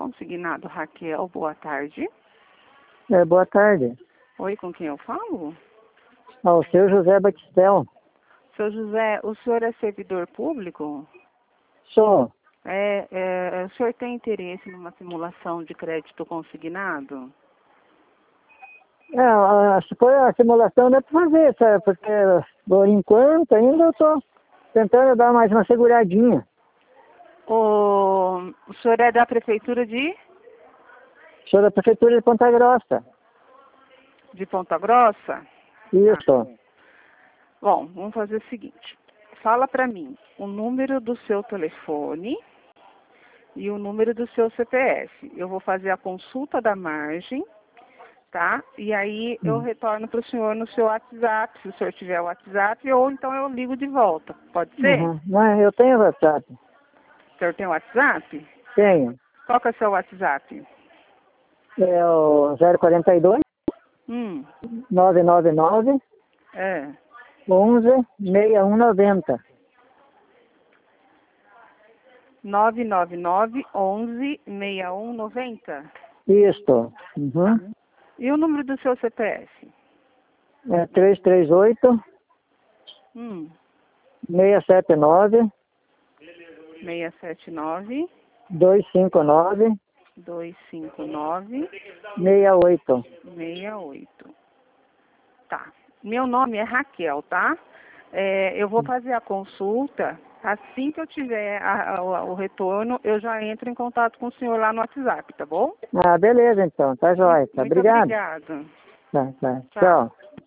Consignado Raquel, boa tarde. Boa tarde. Oi, com quem eu falo? O seu José Batistel. Seu José, o senhor é servidor público? Sou. O senhor tem interesse numa simulação de crédito consignado? Se for a simulação dá para fazer, sabe? Porque por enquanto ainda eu estou tentando dar mais uma seguradinha. O senhor é da prefeitura de Sou da prefeitura de Ponta Grossa. Ponta Grossa? Isso. Bom, vamos fazer o seguinte. Fala para mim o número do seu telefone e o número do seu CPF. Eu vou fazer a consulta da margem, tá? E aí eu retorno para o senhor no seu WhatsApp, se o senhor tiver o WhatsApp, ou então eu ligo de volta. Pode ser? Mas eu tenho WhatsApp. O senhor tem WhatsApp? Tenho. Qual que é o seu WhatsApp? É o 042 999 11 6190. 999 11 6190. Isso. E o número do seu CPF? É 338 679 679 259 259 68. 68. Tá. Meu nome é Raquel, tá? Eu vou fazer a consulta. Assim que eu tiver o retorno, eu já entro em contato com o senhor lá no WhatsApp, tá bom? Beleza então. Tá jóia. Muito Obrigado. obrigada. Tá. Tchau. Tchau.